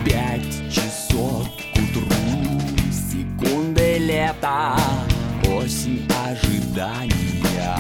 5 часов к утру, секунды лета, осень ожидания.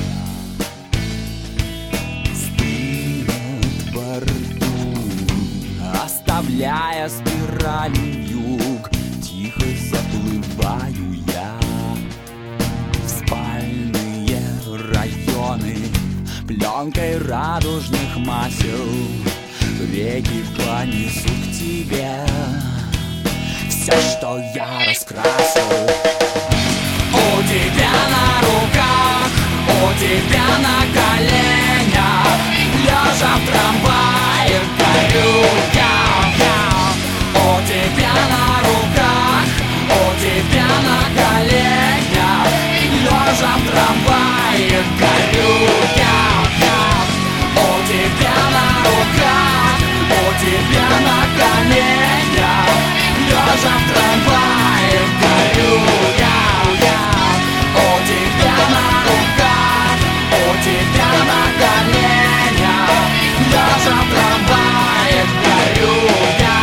Стынет во рту, оставляя спиралью юг. Тихо заплываю я в спальные районы, пленкой радужных масел реки понесут к тебе все, что я раскрасил. У тебя на руках, у тебя на коленях, лежа в трамвае горю я. У тебя на руках, у тебя на коленях, лежа в трамвае горю я. У тебя на руках, у тебя на коленях, лежа в трамвае горю я. У тебя на руках, у тебя на коленях, лежа в трамвае горю я.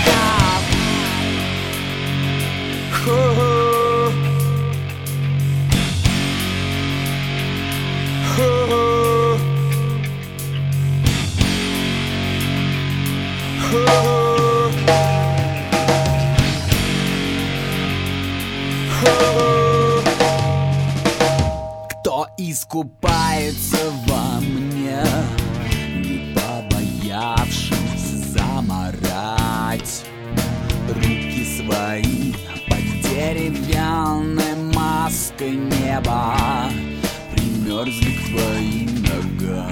Кто искупается во мне, не побоявшись заморать руки свои под деревянной маской неба, примерзли к твоим ногам.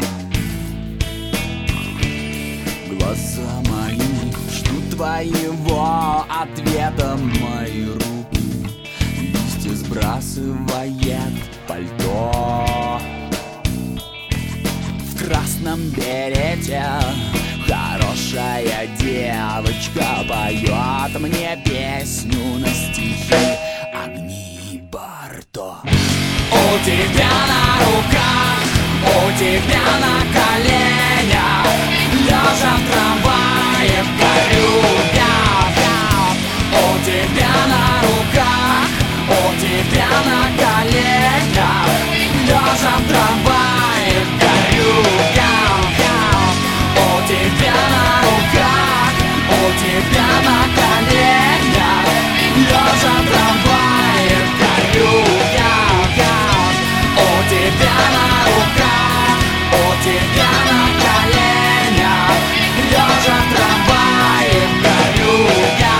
Глаза мои ждут твоего ответа, мои руки листья сбрасывает пальто. В красном берете хорошая девочка поет мне песню на стихи Агнии Барто. У тебя на руках, у тебя на коленях, лежа в трамвае горю я. У тебя на руках, у тебя на коленях, лежа в трамвае горю я. У тебя на руках, у тебя на коленях, лежа в трамвае горю я. У тебя на руках, у тебя на коленях, лежа в трамвае горю я.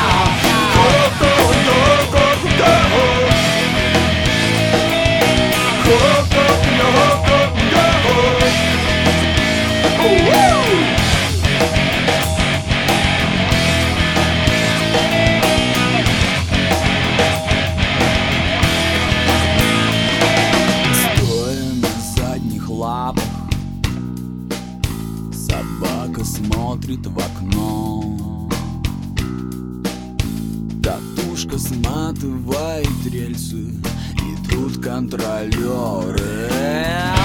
Стоя на задних лапах, собака смотрит в окно. Катушка сматывает рельсы, и тут контролеры